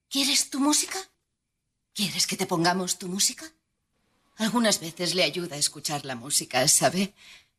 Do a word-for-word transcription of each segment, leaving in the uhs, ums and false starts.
¿Quieres tu música? ¿Quieres que te pongamos tu música? Algunas veces le ayuda a escuchar la música, ¿sabe?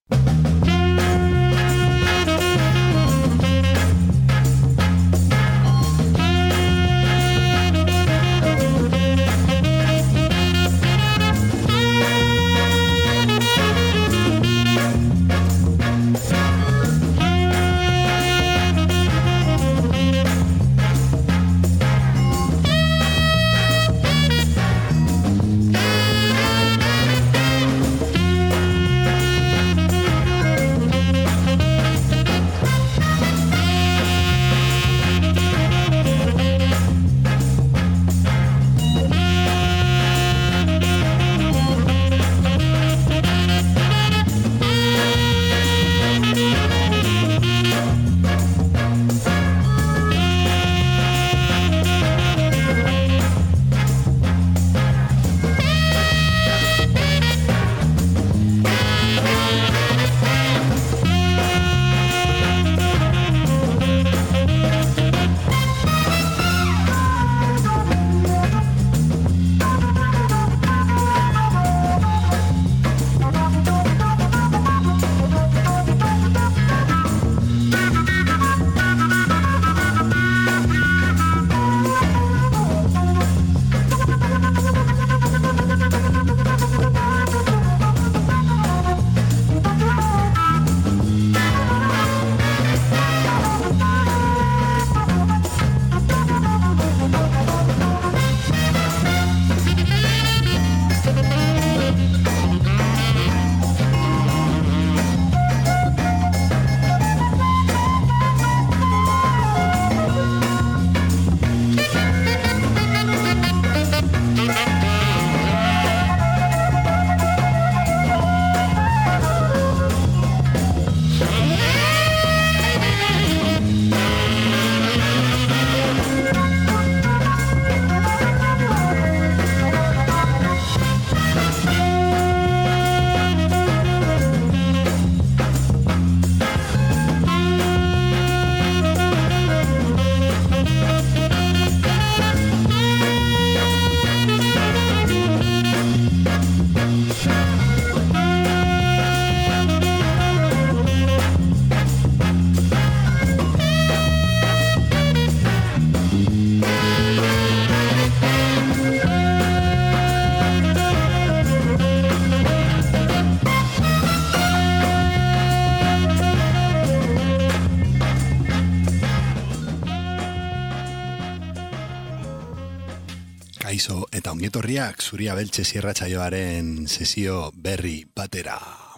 Kaixo eta ongietorriak Zuria Beltxe irratsaioaren sesio berri batera.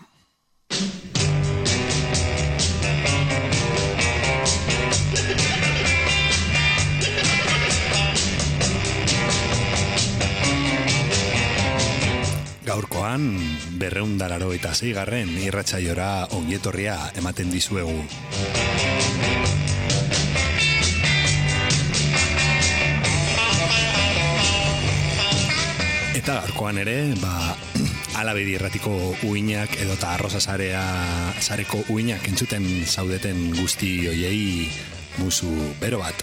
Gaurkoan berrehun eta laurogeita seigarren irratsaiora ongietorria ematen dizuegu. Eta gaurkoan ere, ba, Alabedi irratiko uinak edo eta arroza zarea, zareko uinak entzuten zaudeten guzti hoiei musu bero bat.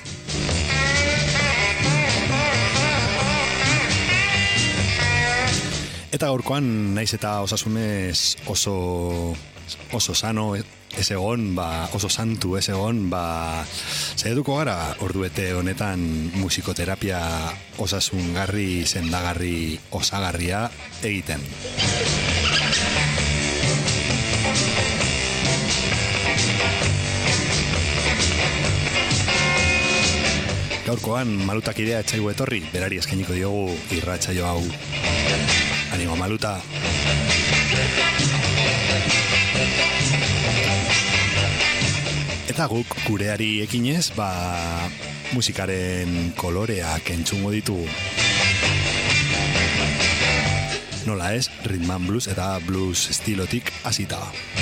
Eta gaurkoan naiz eta osasunez oso, oso sano ez egon, ba, oso santu ez egon, ba, saiatuko gara orduete honetan musikoterapia osasungarri, sendagarri, osagarria egiten. Gaurkoan Malutak idea etxaigu etorri, berari eskainiko diogu irratsaio hau. Animo, Maluta! Eta guk gureari ekinez, ba, musikaren koloreak entzungo ditu. Nola ez, rhythm and blues eta blues estilotik hasita.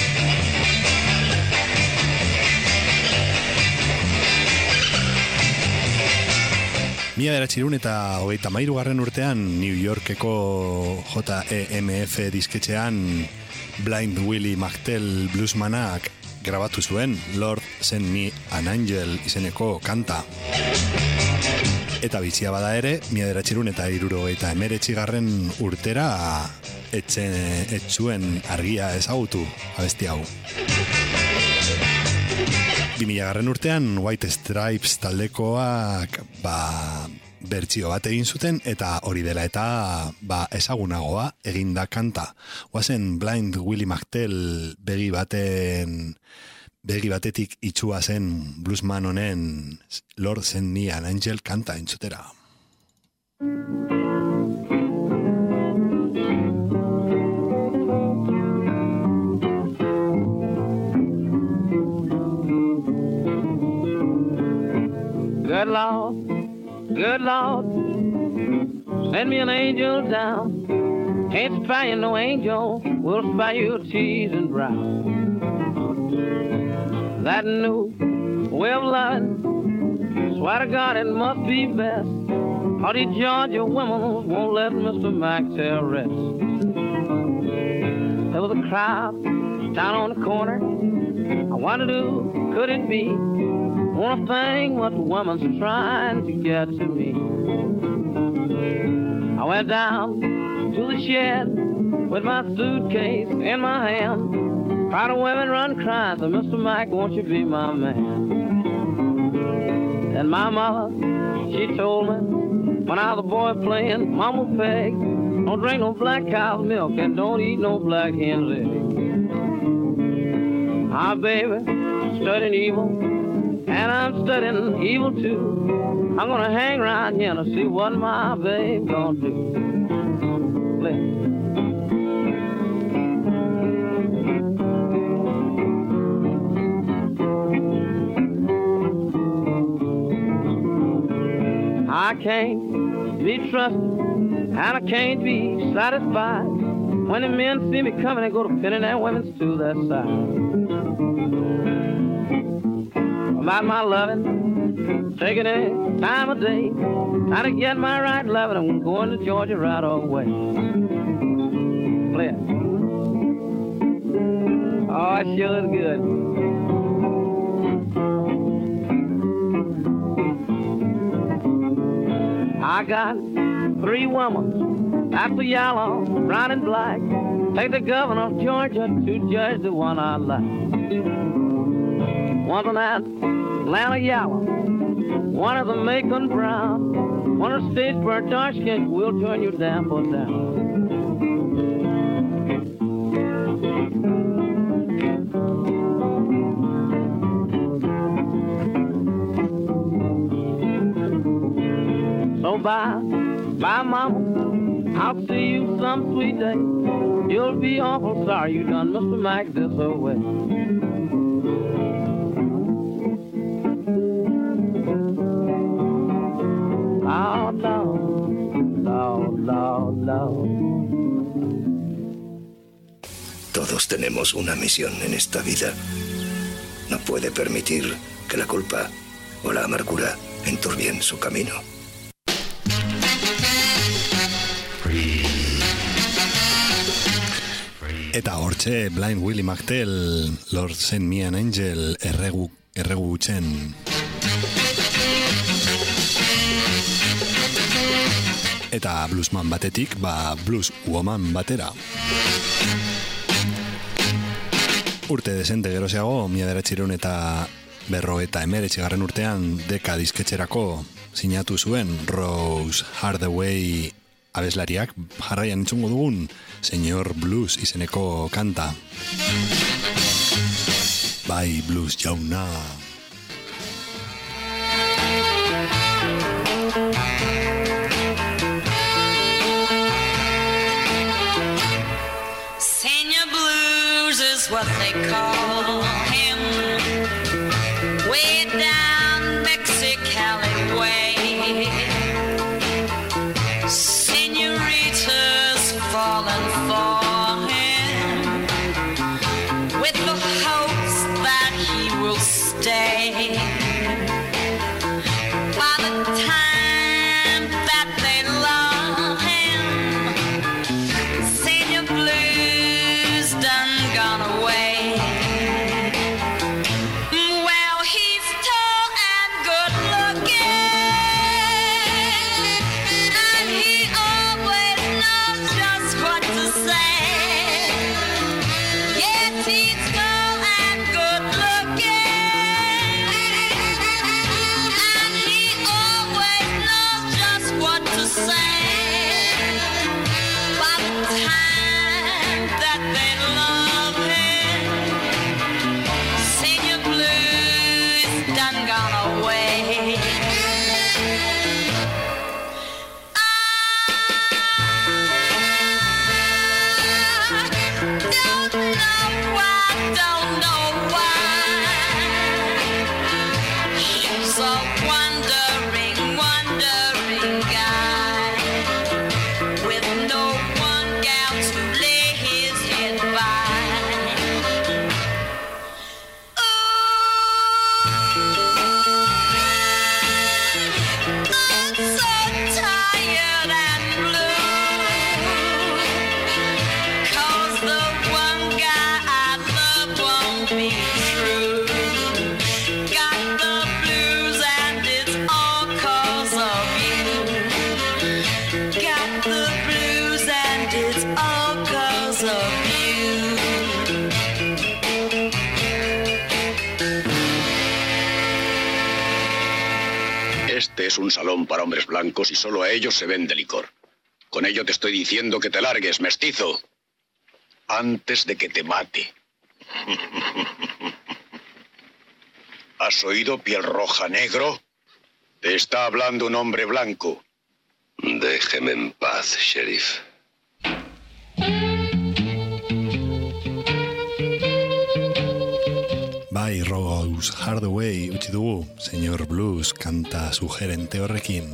Mila bederatziehun eta hogeita hamairugarren urtean New Yorkeko J E M F disketxean Blind Willie McTell bluesmanak grabatu zuen Lord Send Me an Angel izeneko kanta. Eta bizia bada ere, mila bederatziehun eta hirurogeita hemeretzigarren urtera etxe, etxuen argia ezagutu abesti hau. bi milagarren urtean White Stripes taldekoak ba, bertsio bat egin zuten eta hori dela eta ba, ezagunagoa eginda kanta. Oazen Blind Willie McTell begi baten begi batetik itxua zen bluesman honen Lord Send Me an Angel kanta entzutera. Good Lord, good Lord, send me an angel down. Can't spare you no angel, we'll spare you tears and brow. That new way of loving, swear to God it must be best. All these Georgia women won't let Mister Maxwell rest. There was a crowd down on the corner. I wondered who could it be? One thing what the woman's trying to get to me. I went down to the shed with my suitcase in my hand. Crowd of women run crying, so Mister Mike, won't you be my man? And my mother, she told me when I was a boy playing Mama Peg, don't drink no black cow's milk and don't eat no black hen's egg. My baby studying evil, and I'm studying evil too. I'm gonna hang around here to see what my babe gonna do. Play. I can't be trusted, and I can't be satisfied when the men see me coming and go to pinning their women to their side. About my loving, taking it time of day, trying to get my right loving, I'm going to Georgia right away. Play it. Oh, it sure is good. I got three women, that's the yellow, brown and black. Take the governor of Georgia to judge the one I like. One's an Atlanta yellow, one of the Macon brown, one of the Statesboro dark skin, we'll turn you down for down. So bye, bye mama, I'll see you some sweet day. You'll be awful sorry you done Mister Mike this away. Lord, Lord, Lord, Lord, Lord. Todos tenemos una misión en esta vida. No puede permitir que la culpa o la amargura enturbien su camino. Eta hortxe Blind Willie McTell, Lord Send Me an Angel erregu, erregu gutxen. Eta bluesman batetik, ba blues woman batera. Urte desente gerozeago, mila bederatziehun eta berro eta emeretzigarren urtean deka disketxerako sinatu zuen Rose Hardaway abeslariak jarraian entzungo dugun Señor Blues izeneko kanta. Bai blues jauna. Señor Blues is what they call him, way down Mexicali way. Falling for him with the hopes that he will stay. By the time that they love him, Señor Blues done gone away. Este es un salón para hombres blancos y solo a ellos se vende licor. Con ello te estoy diciendo que te largues, mestizo. Antes de que te mate. ¿Has oído, piel roja, negro? Te está hablando un hombre blanco. Déjeme en paz, sheriff. Bai, Rose Hardaway utzi dugu, Señor Blues kanta sugerente horrekin.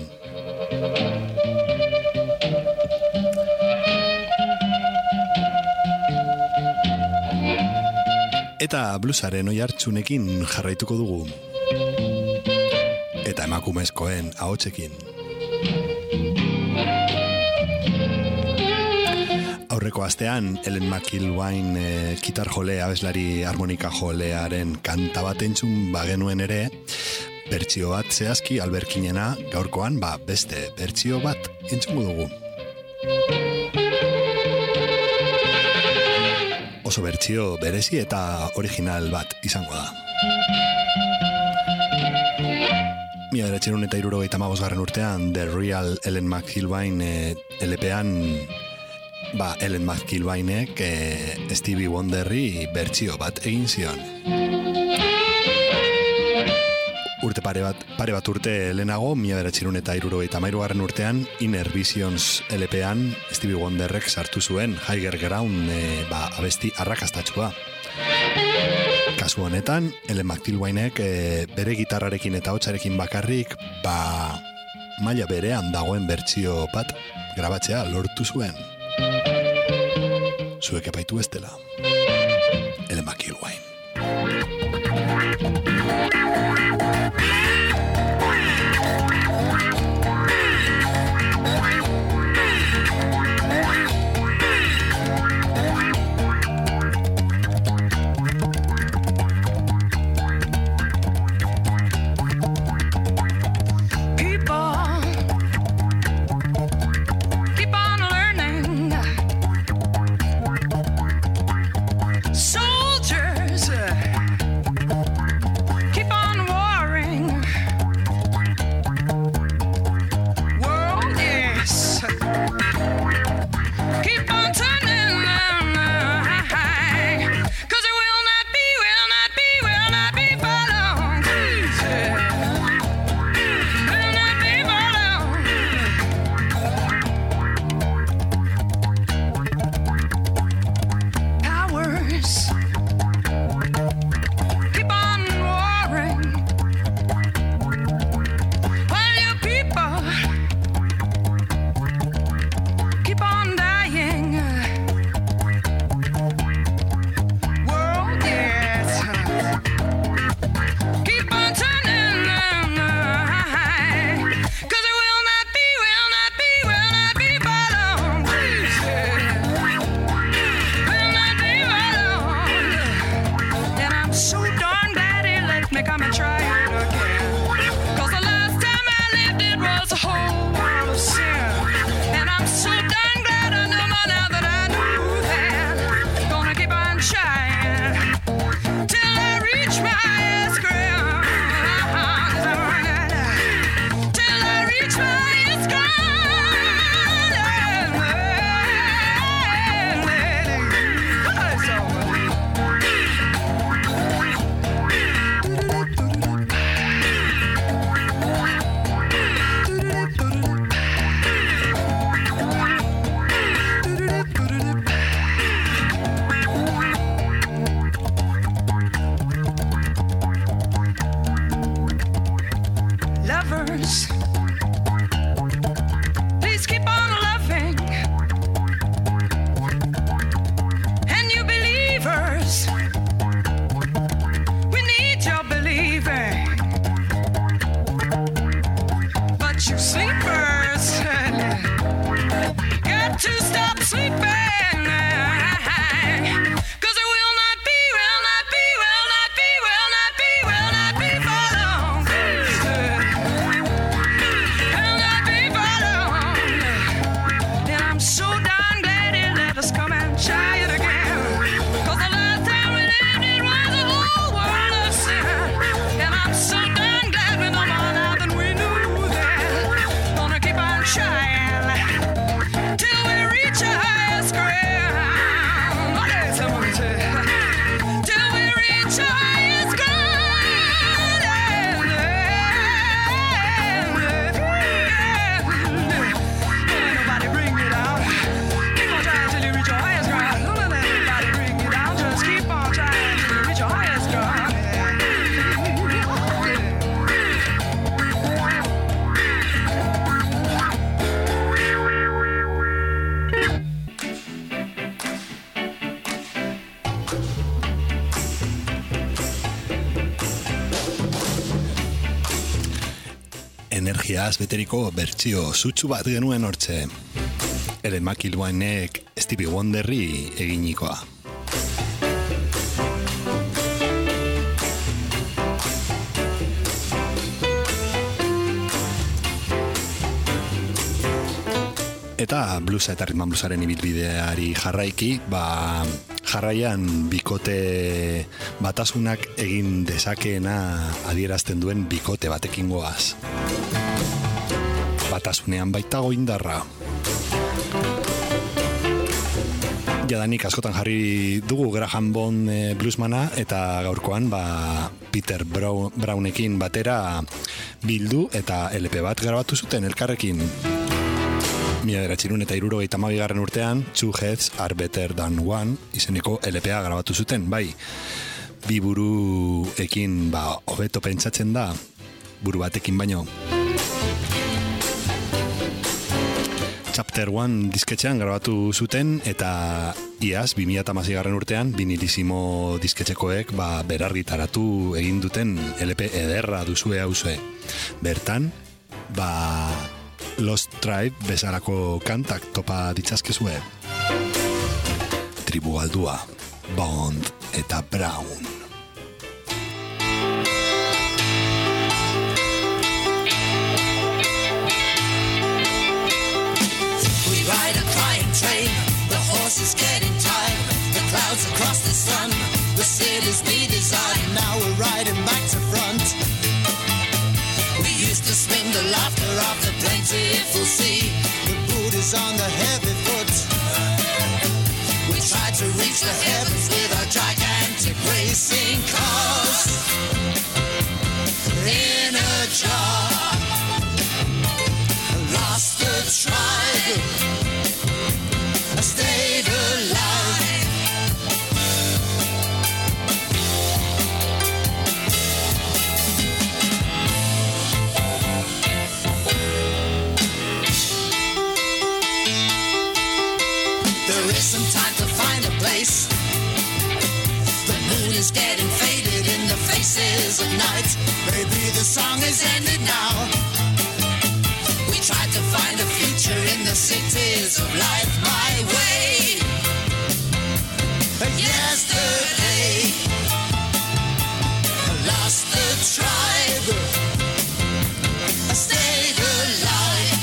Eta bluesaren oihartzunekin jarraituko dugu. Eta emakumezkoen ahotsekin. Aurreko astean, Ellen McIlwain e, kitar jole, abeslari harmonika jolearen kanta bat entzun bagenuen ere, bertsio bat zehazki alberkinena, gaurkoan ba beste bertsio bat entzungo dugu. Oso bertsio berezi eta original bat izango da. Mila bederatziehun eta hirurogeita hamabosgarren urtean The Real Ellen McIlwain e, L P-an ba, Ellen McIlwainek e, Stevie Wonderri bertsio bat egin zion. Urte pare bat, pare bat urte lehenago, mila bederatziehun eta hirurogeita hamairugarren urtean, Inner Visions L P-an Stevie Wonderrek sartu zuen Higher Ground e, ba, abesti arrakastatsua. Kasu honetan, Ellen McIlwainek e, bere gitarrarekin eta hotsarekin bakarrik, ba, maila berean dagoen bertsio bat grabatzea lortu zuen. Zuek epaitu ez dela. Ellen McIlwain. magiaz beteriko bertsio sutsu bat genuen hortze. Ellen McIlwainek Stevie Wonderri eginikoa. Eta bluesa eta ritman bluesaren ibilbideari jarraiki, ba, jarraian bikote batasunak egin dezakeena adierazten duen bikote batekin goaz. Batasunean baitago indarra. Jadanik askotan jarri dugu Graham Bond e, bluesmana, eta gaurkoan ba, Peter Brown, Brownekin batera bildu eta L P bat grabatu zuten elkarrekin. Mila bederatziehun eta hirurogeita hamabigarren urtean, Two Heads Are Better Than One izeneko L P a grabatu zuten, bai. Bi buruekin ba, hobeto pentsatzen da, buru batekin baino. Chapter One disketxean grabatu zuten, eta iaz, bi mila hamaseigarren urtean, Vinilissimo disketxekoek ba, berargitaratu egin duten L P ederra duzue hauzue. Bertan, ba... Lost Tribe bezalako kantak topa ditzazkezue. Tribu aldua, Bond eta Brown. We ride a crying train, the horses getting tired, the clouds across the sun, the cities we design, now we're riding back to front. We used to swim the laughter of the plentiful sea, the boot is on the heavy foot. We tried to reach the heavens with our gigantic racing cars in a jar. Lost the tribe, I stayed alive. Some time to find a place. The moon is getting faded in the faces of night. Maybe the song is ended now. We tried to find a future in the cities of life my way. Yesterday I lost the tribe, I stayed alive.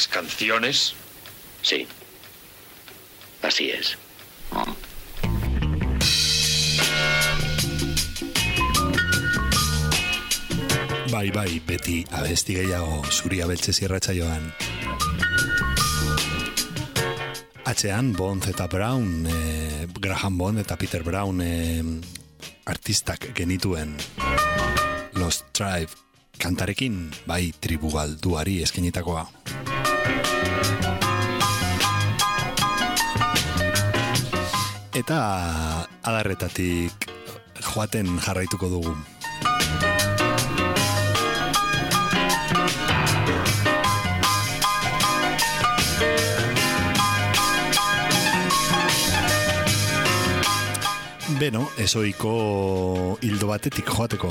las canciones? Sí. Así es. Bai, bai, beti abesti gehiago zuri abeltzez irratsaioan. Atzean, Bond eta Brown, eh, Graham Bond eta Peter Brown eh, artistak genituen. Lost Tribe kantarekin, bai, tribu galduari eskenitakoa. Eta adarretatik joaten jarraituko dugu. Beno, ezoiko hildo batetik joateko.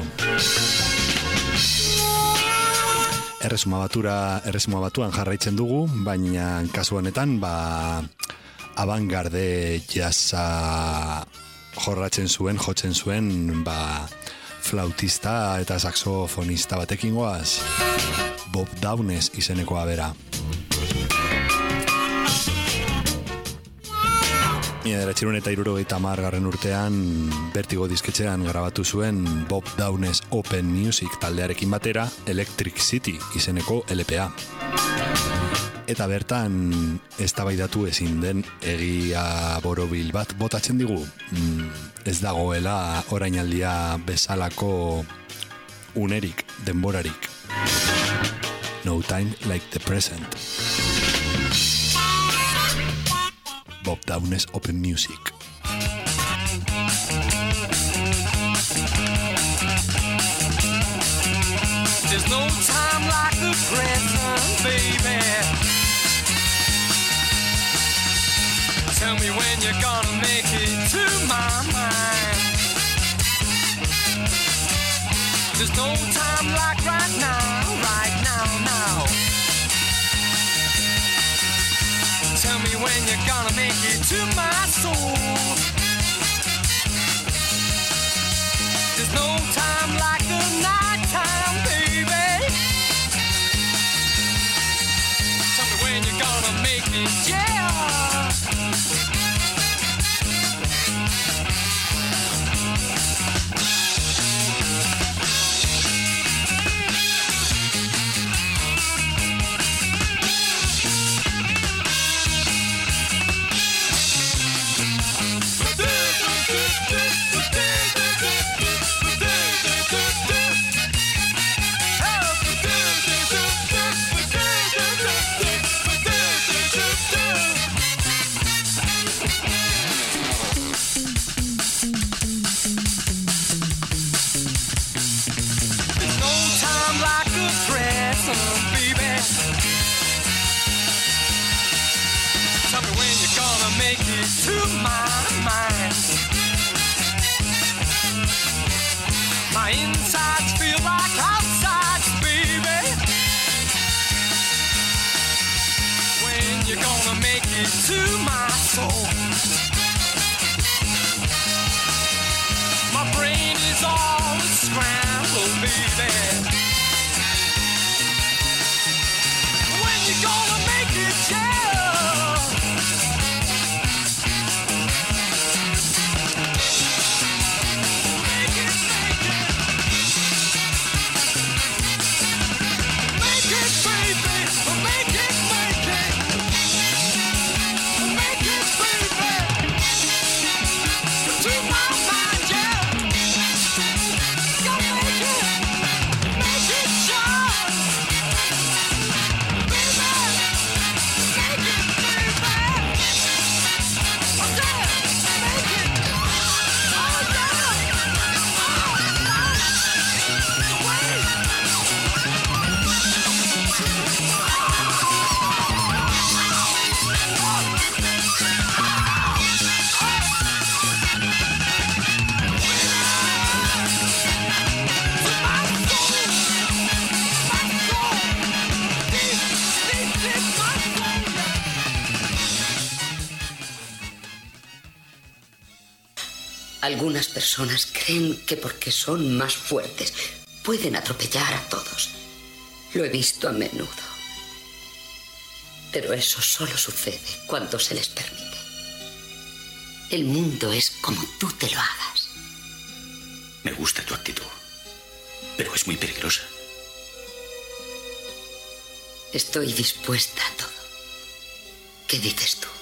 Erresuma batura, erresuma batuan jarraitzen dugu, baina kasu honetan, ba, abangarde jazza jorratzen zuen, jotzen zuen, ba, flautista eta saxofonista batekin goaz, Bob Downes izenekoa bera. Mila deratxerun eta hirurogeita hamar garren urtean Vertigo disketxean grabatu zuen Bob Downes Open Music taldearekin batera Electric City izeneko L P A. Eta bertan eztabaidatu ezin den egia borobil bat botatzen digu. Mm, ez dagoela orainaldia bezalako unerik, denborarik. No time like the present. Bob Downes Open Music. There's no time like the present, baby. Tell me when you're gonna make it to my mind. There's no time like right now, right now, now. Tell me when you're gonna make it to my soul. There's no time like the night time, baby. Tell me when you're gonna make it, yeah. To my soul, my brain is all scrambled, baby. When you gonna make it, yeah? Make it, make it, make it, baby, make it, make it. Algunas personas creen que porque son más fuertes pueden atropellar a todos. Lo he visto a menudo. Pero eso solo sucede cuando se les permite. El mundo es como tú te lo hagas. Me gusta tu actitud, pero es muy peligrosa. Estoy dispuesta a todo. ¿Qué dices tú?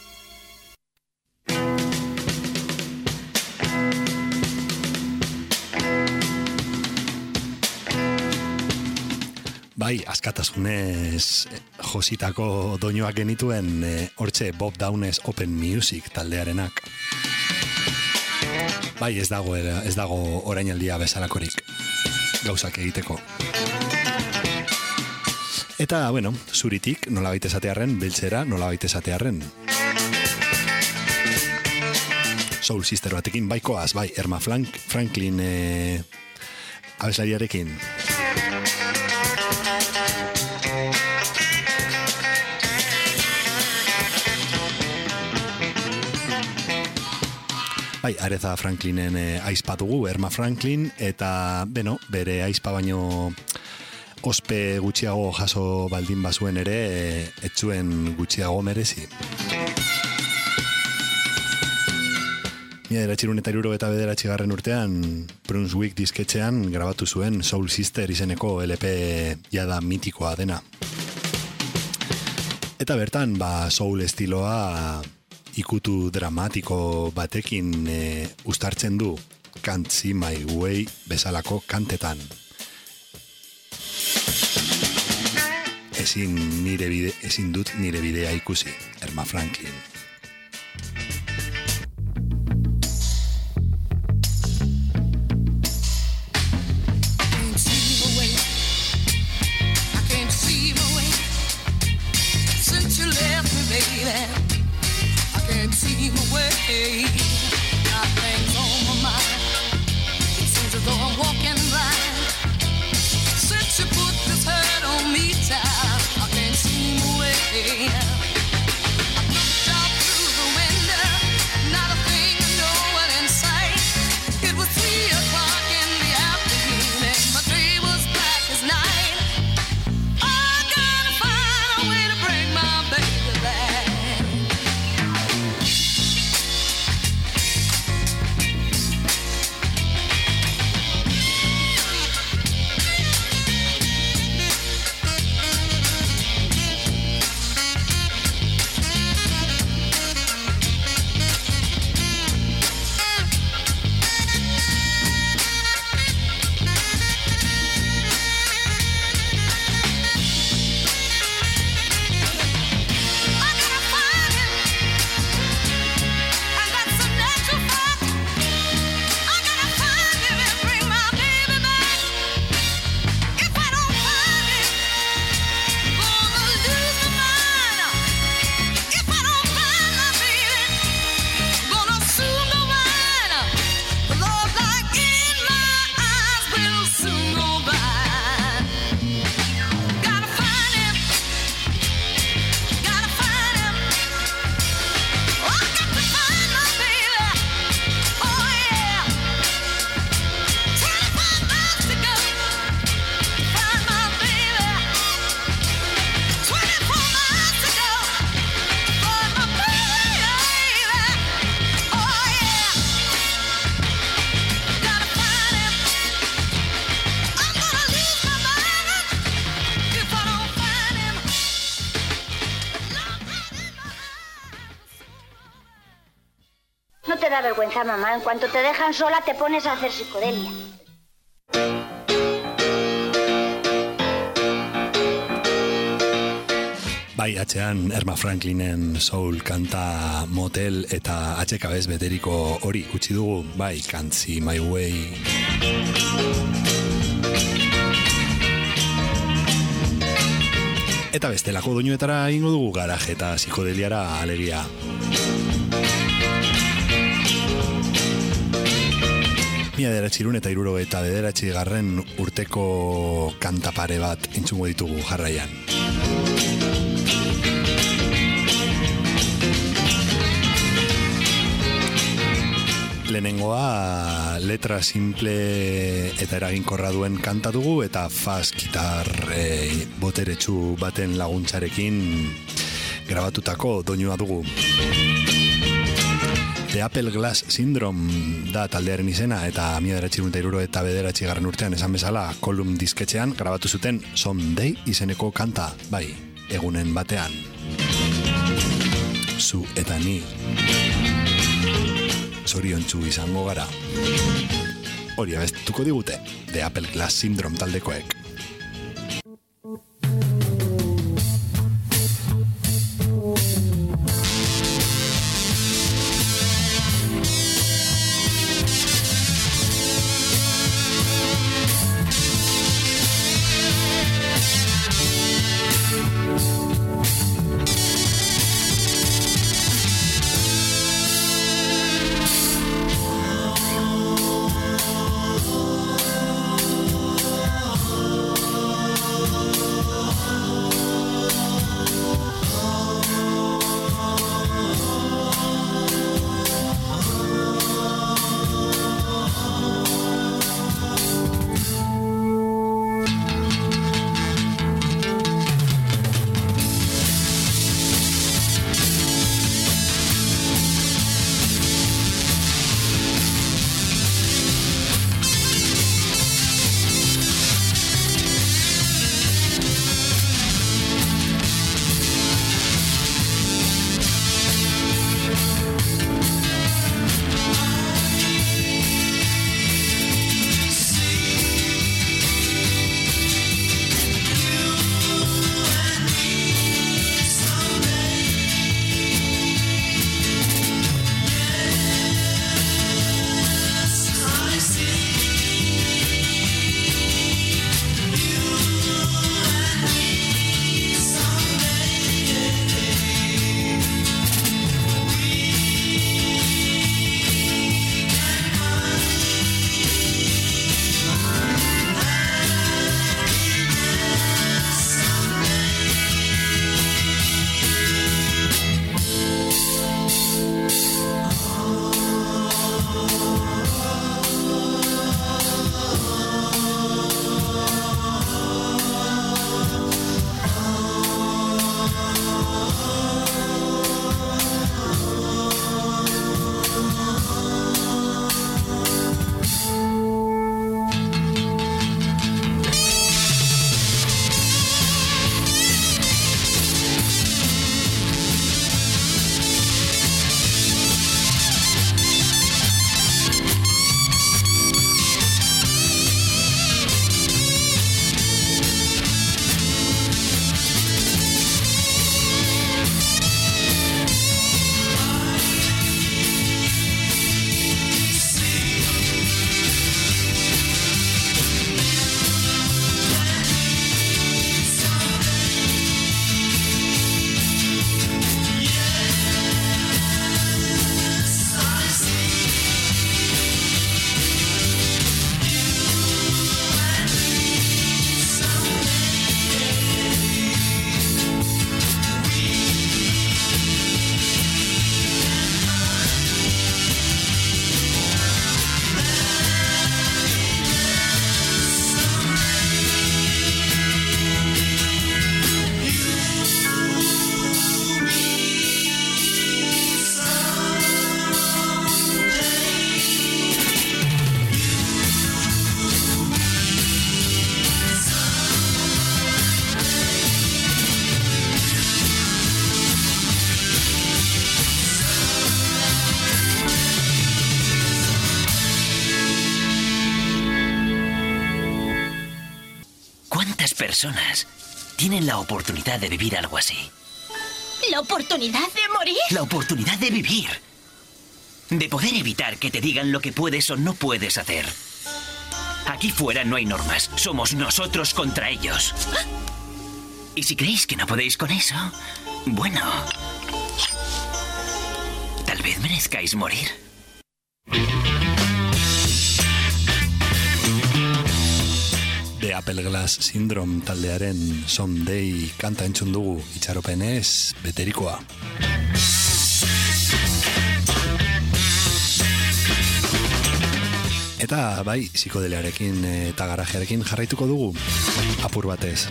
Bai, askatasunez jositako doinoak genituen e, hortxe Bob Downes Open Music taldearenak. Bai, ez dago, ez dago orainaldia bezalakorik gauzak egiteko. Eta, bueno, zuritik nolabait esatearren, beltzera nolabait esatearren. Soul Sister batekin baikoaz, bai, Erma Frank, Franklin e, abeslariarekin. Bai, Aretha Franklinen eh, aizpatugu, Erma Franklin, eta, beno, bere aizpa baino ospe gutxiago jaso baldin bazuen ere, eh, etzuen gutxiago merezi. Mila deratxirun eta iruro eta bederatxigarren urtean, Brunswick disketxean grabatu zuen Soul Sister izeneko L P jada mitikoa dena. Eta bertan, ba, soul estiloa ikutu dramatiko batekin e, uztartzen du Can't See My Way bezalako kantetan. Ezin, nire bide, ezin dut nire bidea ikusi, Erma Franklin. Da vergüenza, mamá. En cuanto te dejan sola, te pones a hacer psicodelia. Bai, atxean Erma Franklinen soul kanta motel eta atxekabez beteriko hori utzi dugu, bai, Can't See My Way. Eta bestelako doinuetara ingo dugu garaje eta psikodeliara alegia. Mila deratxirun eta iruro eta bederatzi garren urteko kantapare bat entzungo ditugu jarraian. Lehenengoa letra simple eta eraginkorra duen kanta dugu, eta fast gitar e, boteretsu baten laguntzarekin grabatutako doinua dugu. The Apple Glass Syndrome da taldearen izena, eta mila bederatziehun eta hirurogeita bederatzi garren urtean esan bezala Column disketxean grabatu zuten Someday izeneko kanta, bai, egunen batean. Zu eta ni zoriontsu izango gara. Hori abestuko digute, The Apple Glass Syndrome taldekoek. Personas tienen la oportunidad de vivir algo así. ¿La oportunidad de morir? La oportunidad de vivir. De poder evitar que te digan lo que puedes o no puedes hacer. Aquí fuera no hay normas. Somos nosotros contra ellos. Y si creéis que no podéis con eso, bueno, tal vez merezcáis morir. The Apple Glass Syndrome taldearen Someday kanta entzun dugu, itxaropenez beterikoa. Eta bai, psikodeliarekin eta garajearekin jarraituko dugu apur batez.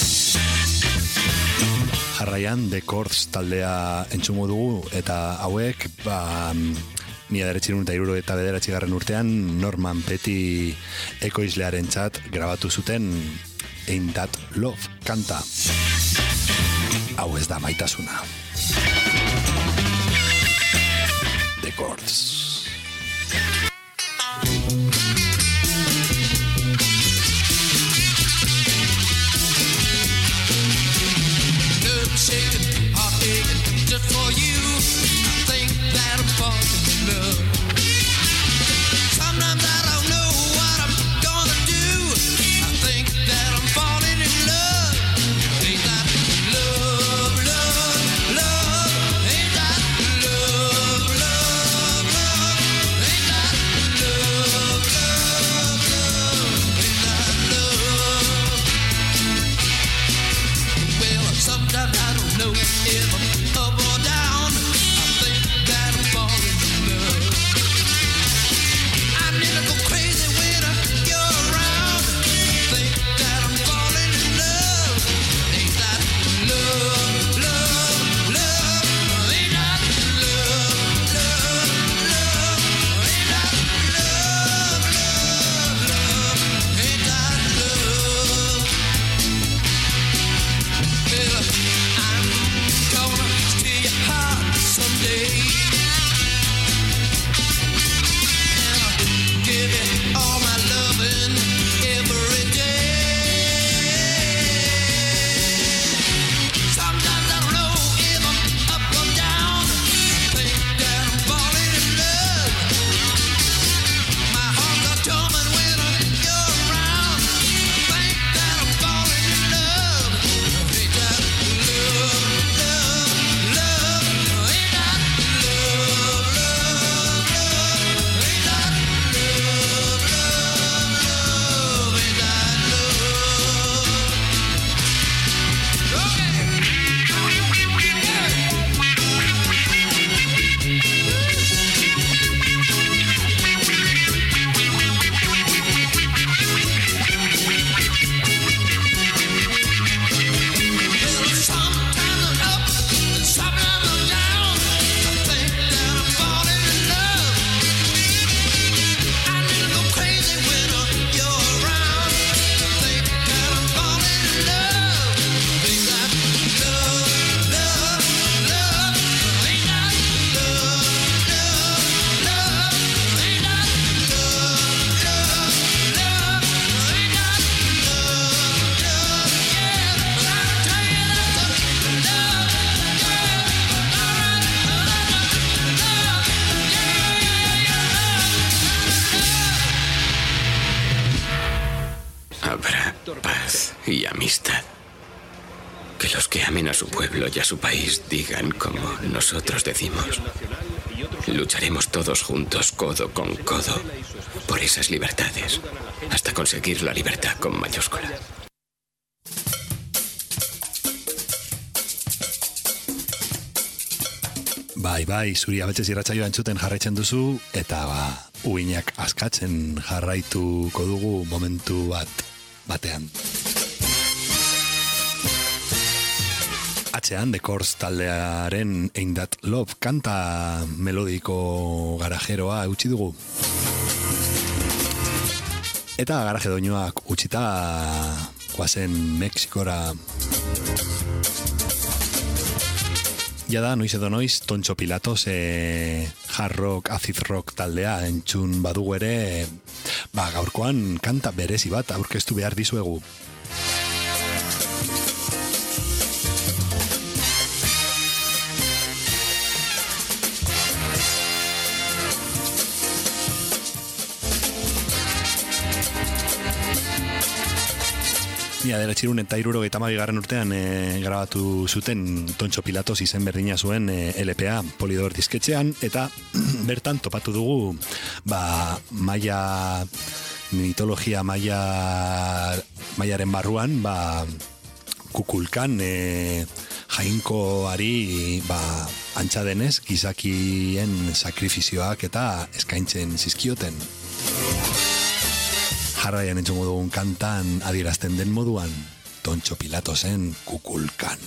Jarraian The Chords taldea entzungo dugu, eta hauek ba, mila deretziehun eta hiruro eta bederatzigarren urtean Norman Petty ekoizlearen txat grabatu zuten Ain't That Love kanta. Hau ez da maitasuna. The Chords. Shaking, heart aching, just for you. I think that I'm falling in love. Sometimes I don't know what I'm gonna do. I think that I'm falling in love. Ain't that love, love, love? Ain't that love, love, love? Ain't that love, love, love? Ain't that love? Well, sometimes I don't know if I'm up or down. I think that I'm falling in love. I nearly go crazy when you're around. I think that I'm falling in love. Ain't that love, love, love? Ain't that love, love, love? Ain't that love, love, love? Ain't that love? Well, I'm gonna steal your heart someday, and I'll give you all my loving every day. Sometimes I don't know if I'm up or down. I think that I'm falling in love. My heart's a tumbling when you're around. I think that I'm falling in love. Ain't that love, love, love? Ain't that love, love, love? Ain't that love, love, love? Ain't that love? Well, sometimes I'm up and sometimes I'm down. I think that I'm falling in love. I nearly go crazy when you're around. I think that I'm falling in love. Ain't that love, love, love? Ain't that love, love, love? Ain't that love, love, love? Ain't that love, love? Yeah, but I tell you that's the love, Habrá paz y amistad. Que los que amen a su pueblo y a su país digan como nosotros decimos. Lucharemos todos juntos, codo con codo, por esas libertades, hasta conseguir la libertad con mayúscula. Bai, bai, zuri abetxez irratsaioa entzuten jarraitzen duzu, eta ba, uinak askatzen jarraituko dugu momentu bat batean. Atzean, The Chords taldearen Ain't That Love kanta melodiko garajeroa utzi dugu. Eta garaje doinuak utzita guazen Mexikora. Ja da, noiz edo noiz, Tontxo Pilatos e, hard rock, acid rock taldea entzun badugu ere, ba, gaurkoan kanta berezi bat aurkeztu behar dizuegu. Mila deratxirun eta hirurogeita hamabigarren urtean e, grabatu zuten Tontxo Pilatos izen berdina zuen e, L P A Polydor disketxean, eta bertan topatu dugu ba, maia mitologia maia maiaren barruan ba, kukulkan e, jainkoari ba, antza denez gizakien sakrifizioak eta eskaintzen zizkioten. jarraian entzongo dugun kantan adierazten den moduan, Tontxo Pilatosen Kukulkan.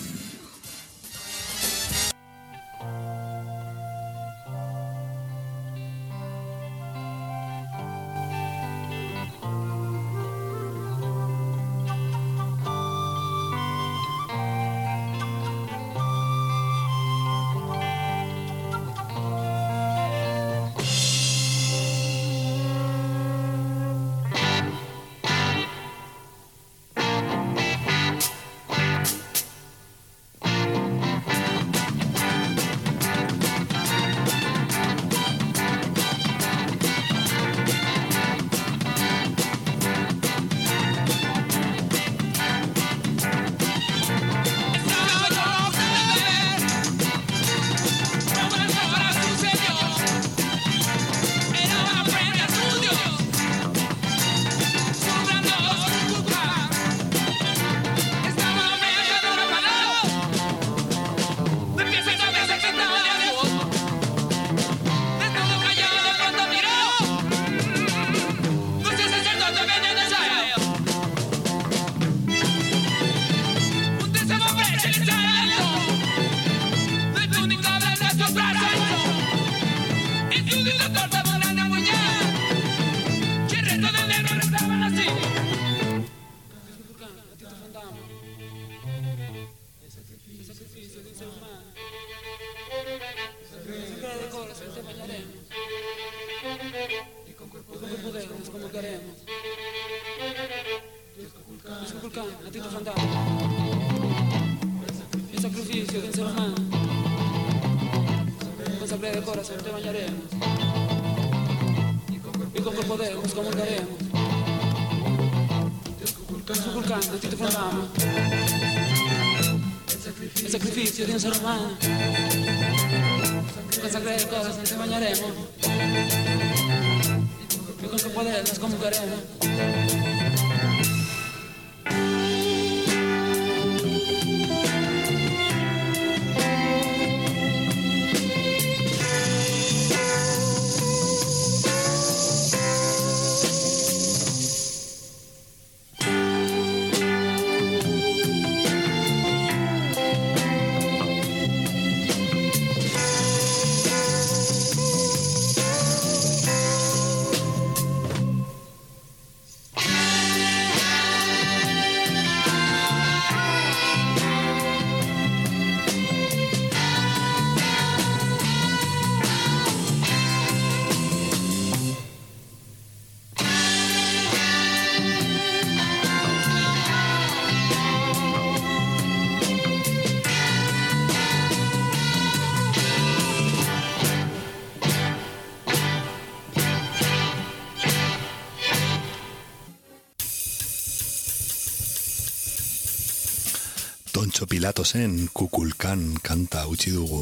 Tontxo Pilatosen Kukulkan kanta utzi dugu.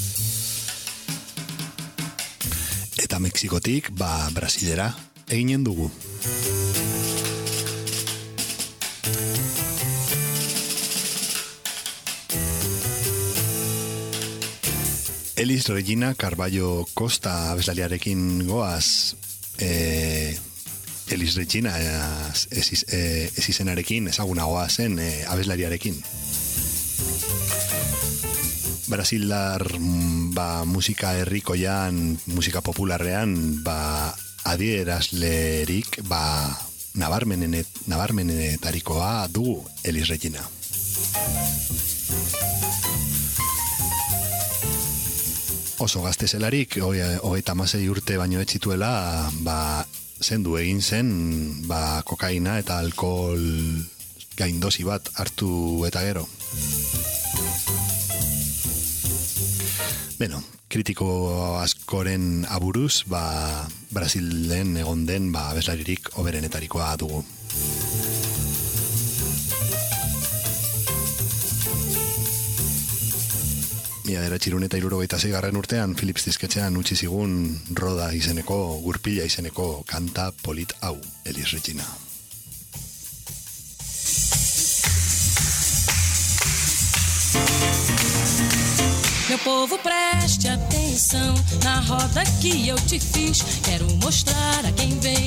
Eta Mexikotik, ba, Brasilera eginen dugu. Elis Regina Carballo Costa abeslariarekin goaz. E, Elis Regina ez izenarekin ezagunagoa zen e, abeslariarekin. Brasildar ba, musika herrikoian, musika popularrean, ba, adierazlerik ba, nabarmenenet, nabarmenetarikoa dugu Elis Regina. Oso gazte zelarik, hogeita hamasei urte baino etxituela, ba, zendu egin zen, ba, kokaina eta alkohol gaindosi bat hartu eta gero. Bueno, kritiko askoren aburuz, ba, Brasilen egon den ba, abeslaririk hoberenetarikoa dugu. Mila bederatziehun eta hirurogeita seigarren urtean Philips disketxean utzi zigun Roda izeneko, gurpila izeneko kanta polit hau, Elis Regina. Meu povo, preste atenção na roda que eu te fiz. Quero mostrar a quem vem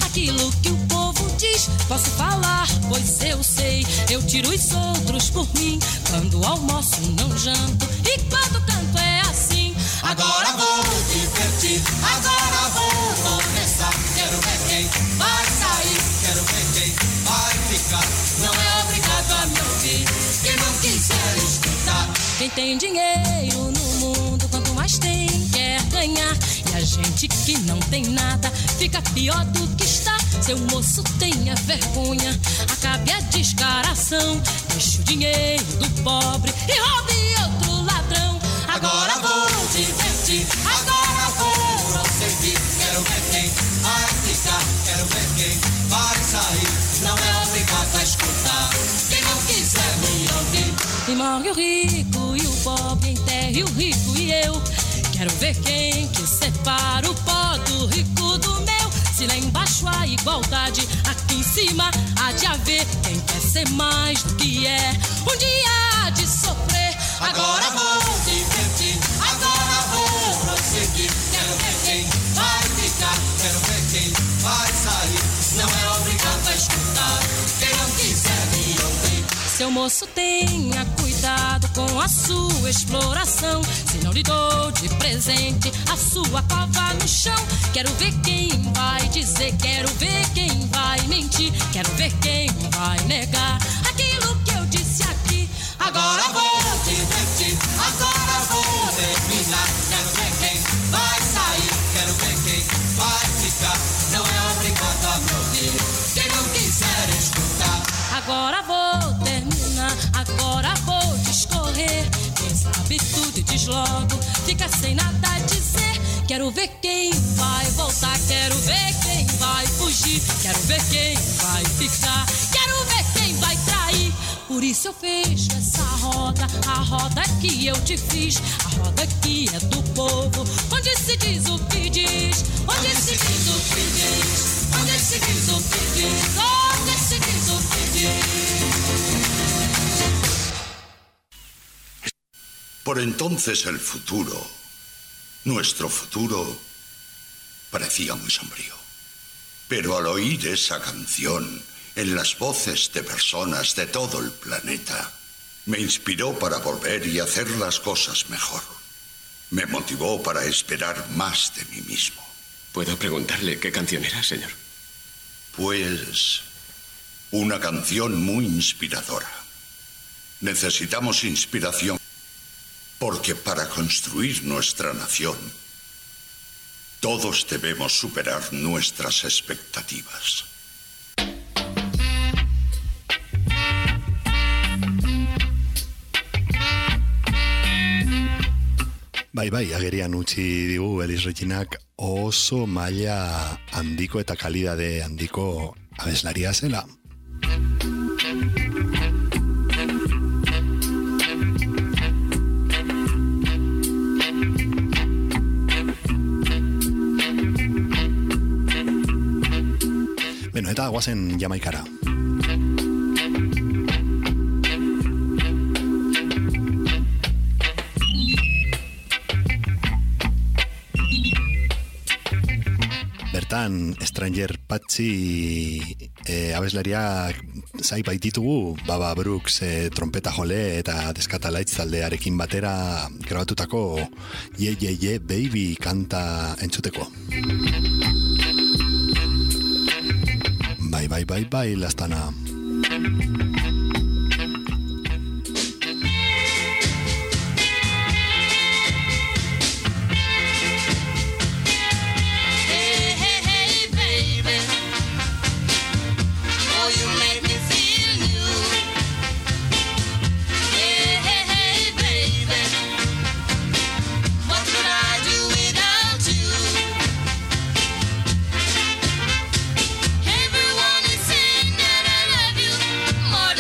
aquilo que o povo diz. Posso falar, pois eu sei. Eu tiro os outros por mim. Quando almoço não janto e quando canto é assim. Agora vou divertir, agora vou começar. Quero ver quem vai sair, quero ver quem vai ficar. Não é obrigado a me ouvir, quem não quiser escutar. Quem tem dinheiro no mundo, quanto mais tem, quer ganhar. E a gente que não tem nada, fica pior do que está. Seu moço, tenha vergonha, acabe a descaração. Deixe o dinheiro do pobre e roube outro ladrão. Agora vou divertir, agora vou prosseguir. Quero ver quem vai ficar, quero ver quem vai sair. Não é obrigado a escutar, quem não quiser me ouvir. E morre o rico e o pobre, enterre o rico e eu. Quero ver quem que separa o pó do rico do meu. Se lá embaixo há igualdade, aqui em cima há de haver quem quer ser mais do que é. Um dia há de sofrer. Agora vou divertir, agora vou prosseguir. Quero ver quem vai ficar, quero ver quem vai sair. Não é obrigado a escutar, quem não quiser me ouvir. Seu moço, tenha cuidado com a sua exploração. Se não lhe dou de presente a sua cova no chão. Quero ver quem vai dizer, quero ver quem vai mentir. Quero ver quem vai negar aquilo que eu disse aqui. Agora vou divertir, agora vou terminar. Quero ver quem vai sair, quero ver quem vai ficar. Não é obrigado a me ouvir, quem não quiser escutar. Agora vou terminar, agora vou discorrer. Quem sabe tudo e diz logo, fica sem nada a dizer. Quero ver quem vai voltar, quero ver quem vai fugir. Quero ver quem vai ficar, quero ver quem vai trair. Por isso eu fecho essa roda, a roda que eu te fiz. A roda que é do povo, onde se diz o que diz. Onde se diz o que diz. Onde se diz o que diz. Onde se diz o que diz. Por entonces el futuro, nuestro futuro, parecía muy sombrío. Pero al oír esa canción en las voces de personas de todo el planeta, me inspiró para volver y hacer las cosas mejor. Me motivó para esperar más de mí mismo. ¿Puedo preguntarle qué canción era, señor? Pues una canción muy inspiradora. Necesitamos inspiración porque para construir nuestra nación todos debemos superar nuestras expectativas. Bai, bai, agerian utzi digu Elis Reginak oso maila handiko eta kalidade handiko abeslaria zela. Beno, eta guazen Jamaikara. Bertan, Stranger Patchy e, abeslariak zai baititugu, Baba Brooks e, trompeta jole eta Descatalites taldearekin batera grabatutako Ye Ye Ye Baby kanta entzuteko. Bai, bai, bai, bai, lastana. More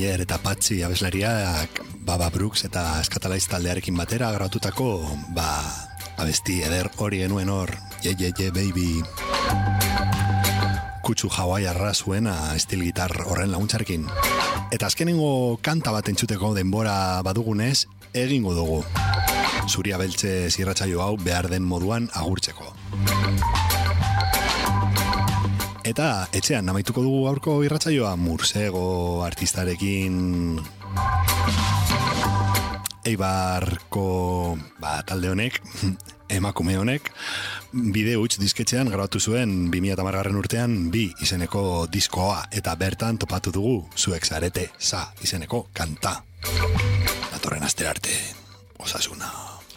Singer eta Patxi abeslariak Baba Brooks eta Skatalaiz taldearekin batera grabatutako ba, abesti eder hori genuen hor, ye ye ye baby. Kutsu hawaiarra zuena estil gitar horren laguntzarekin. Eta azkenengo kanta bat entzuteko denbora badugunez, egingo dugu. Zuria beltze zirratsaio hau behar den moduan agurtzeko. Eta etxean amaituko dugu gaurko irratsaioa Mursego artistarekin Eibarko ba, talde honek, emakume honek, bide huts disketxean grabatu zuen bi mila hamargarren urtean bi izeneko diskoa eta bertan topatu dugu zuek zarete za izeneko kanta. Datorren astera arte, osasuna.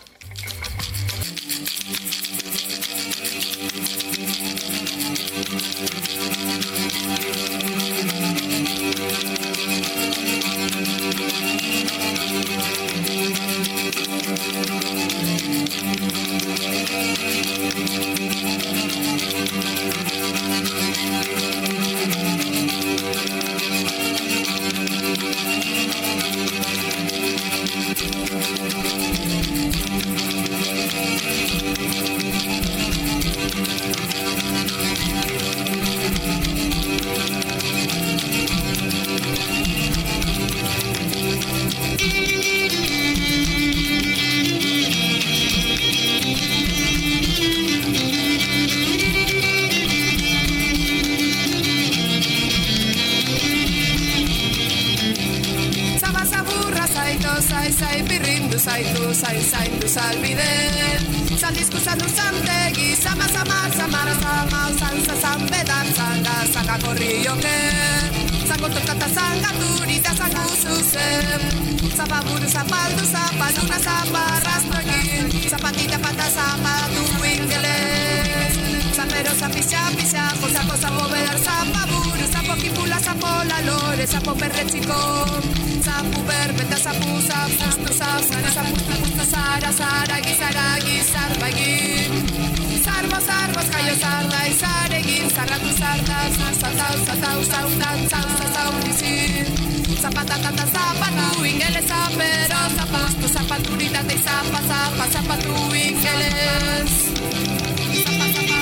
Zai, zai, birrindu zaitu, zai, zaindu zalbide. Zaldizku zandu zantegi, zama, zama, zamara, zama, zanza, zanbedan, zanga, zanga korrioke. Zango tokata, zanga turita, zango zuzen. Zapaburu, zapaldu, zapalduna, zaparrastokin. Zapatita, pata, zapatu, ingeles. Zapero, zapisa, pisa, cosa, cosa, mover, zapaburu, zapokipula, zapola, lore, zapo perretxiko. Zapu berbeta, zapu, zapustu, zapara, zapustu, pustu, zara, zara, gizara, gizar, bagin. Zarbo, zarbo, jaio, zarda, izaregin, zarratu, zarda, zarzatau, zatau, zautan, zau, zau, dizin. Zapatatata, zapatu, ingele, zapero, zapastu, zapaturitate, zapa, zapa, zapatu, ingeles. Zapa, zapa.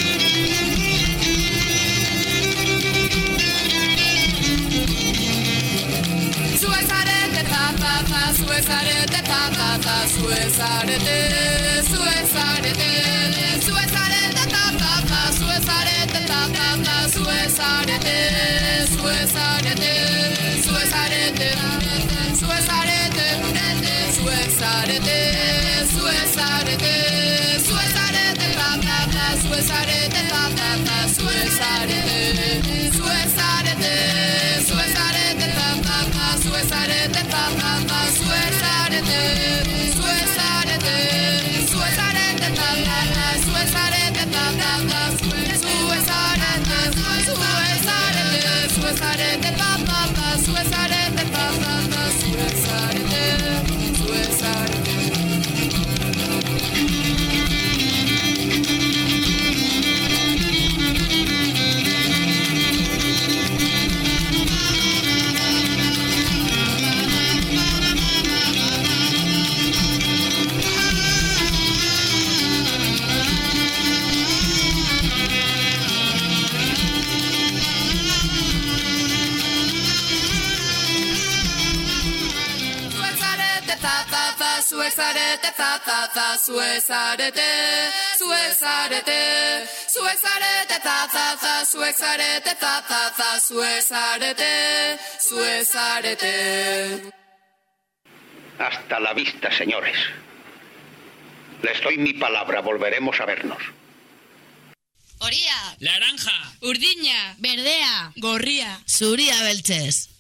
Suezarete, ta, ta, ta, suezarete, ta, ta, ta, suezarete, suezarete, suezarete, ta, ta, ta, suezarete, ta, ta, ta, suezarete, suezarete, suezarete, suezarete, suezarete, suezarete, suezarete, ta, ta, ta, suezarete, ta, ta, ta, suezarete, suezarete, suezarete, ta, ta, ta, suezarete, ta, ta, ta, suezarete, suezarete, suezarete, ta, ta, ta, suezarete, ta, ta, ta, suezarete, suezarete, suezarete, ta, ta, ta, suezarete, ta, ta, ta, suezarete, suezarete. Suezarete, ta, ta, ta, suezarete, suezarete, suezarete, ta, ta, ta, suezarete, ta, ta, ta, suezarete, suezarete. Hasta la vista, señores. Les doy mi palabra, volveremos a vernos. Horia, naranja, urdina, berdea, gorria, zuria beltzez.